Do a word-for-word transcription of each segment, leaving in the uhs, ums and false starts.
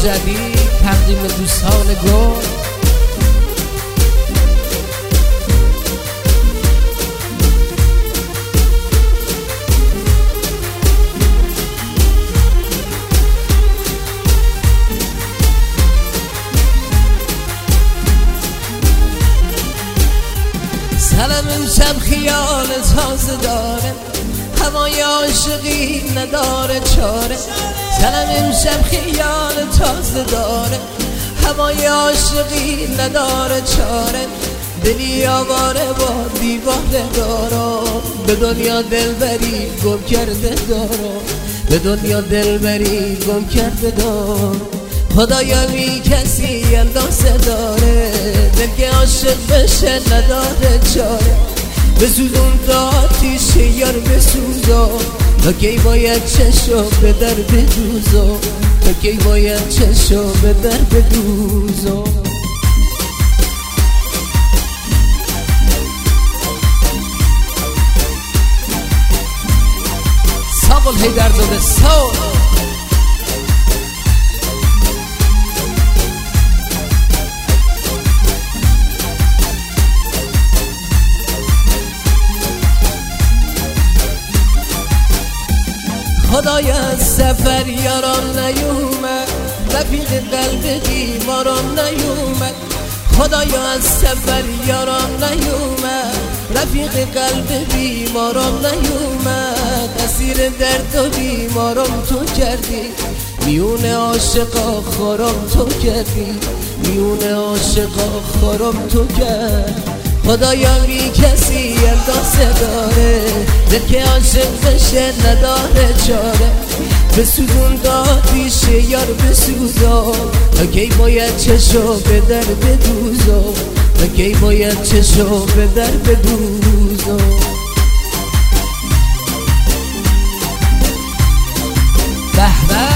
جدید تقدیم دوستان گل. سلام امشب خیال تازه داره، هوای عاشقی نداره چاره. سلام امشب خیال تازه داره، هوای عاشقی نداره چاره. دلی آواره با دیواره دارم، به دنیا دلبری گم کرده دارم، به دنیا دلبری گم کرده دارم. خدایا بی کسی اندازه داره، دل که عاشق بشه نداره چاره. بسوزون تا آتیش یار بسوزا، تا کی باید چشو به در بدوزا، تا کی باید چشو به در بدوزا. ساقل هیدر زاده ساق خدایا از سفر یاران نیومد، رفیق قلب دیواران نیومد. خدایا از سفر یاران نیومد، رفیق قلب بیماران نیومد. اسیر درد و بیمارم تو کردی، میون عاشقا خارم تو کردی، میون عاشقا خارم تو کرد. خدایا بی کسی اندازه داره، دل که عاشق بشه نداره چاره. بسوزون تا آتیش یار بسوزا، تا کی باید چشو به در بدوزا، تا کی باید چشو به در بدوزا. به به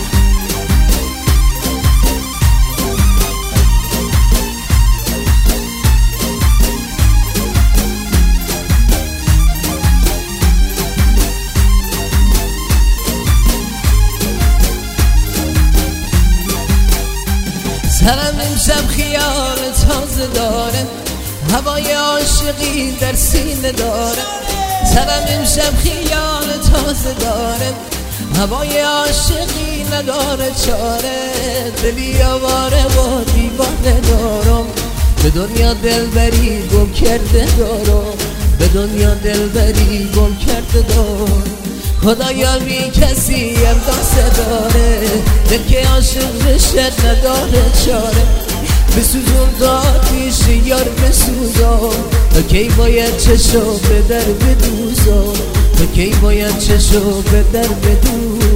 سلام امشب خیال تازه داره، هوای عاشقی در سینه داره. سلام امشب خیال تازه داره، هوای عاشقی نداره چاره. دلی آواره با دیواره دارم، به دنیا دلبری گم کرده دارم، به دنیا دلبری گم کرده دارم. خدایا بی کسی اندازه داره، دل که عاشق بشه نداره چاره. بسوزون تا آتیش یار بسوزا، تا کی باید چشو به در بدوزا، تا کی باید چشو به در بدوزا.